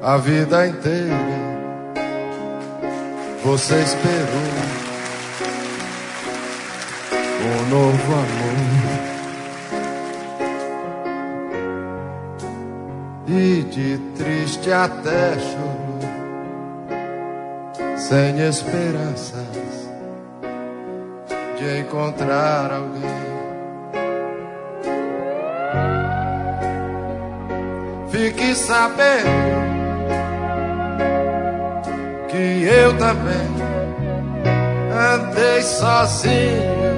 A vida inteira você esperou um novo amor, e de triste até chorou, sem esperanças de encontrar alguém. Fique sabendo que eu também andei sozinho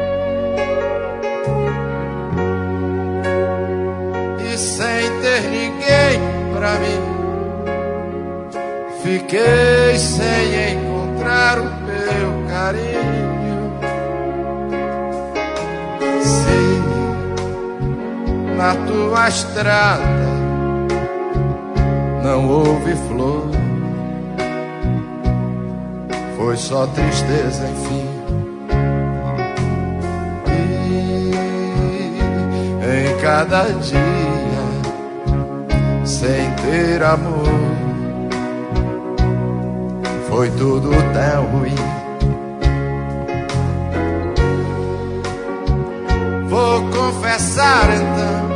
e sem ter ninguém pra mim. Fiquei sem encontrar o meu carinho. Se na tua estrada não houve flor, foi só tristeza, enfim. E em cada dia, sem ter amor, foi tudo tão ruim. Vou confessar então,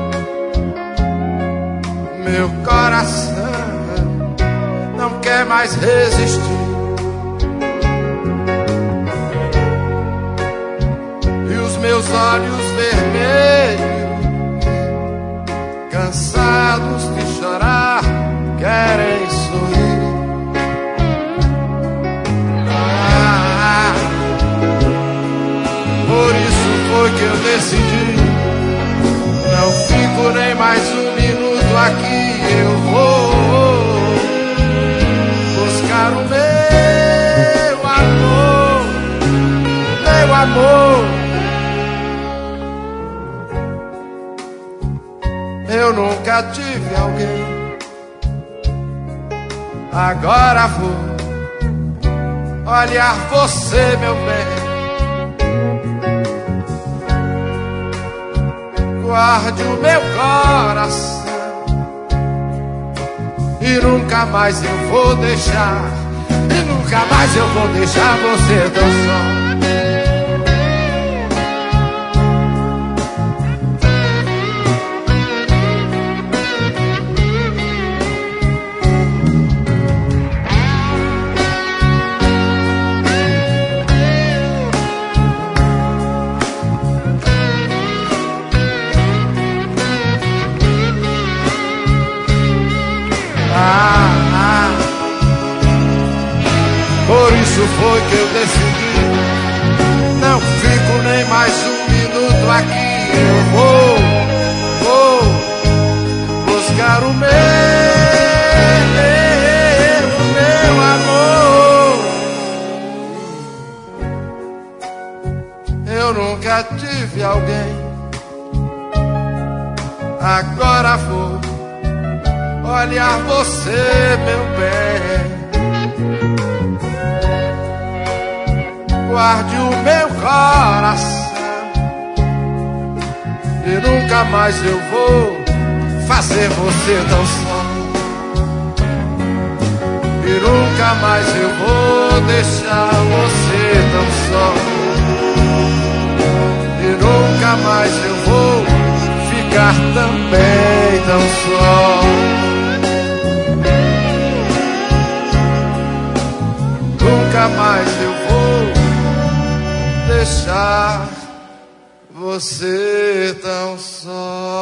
meu coração não quer mais resistir. Meus olhos vermelhos, cansados de chorar, querem sorrir. Por isso foi que eu decidi, não fico nem mais um minuto aqui. Eu vou buscar o meu amor, meu amor. Eu nunca tive alguém, agora vou olhar você, meu bem. Guarde o meu coração e nunca mais eu vou deixar, e nunca mais eu vou deixar você tão só. Por isso foi que eu decidi, não fico nem mais um minuto aqui. Eu vou buscar o meu amor. Eu nunca tive alguém, agora vou olhar você, meu bem. Guarde o meu coração e nunca mais eu vou fazer você tão só. E nunca mais eu vou deixar você tão só. E nunca mais eu vou ficar também tão só. Nunca mais eu vou deixar você tão só.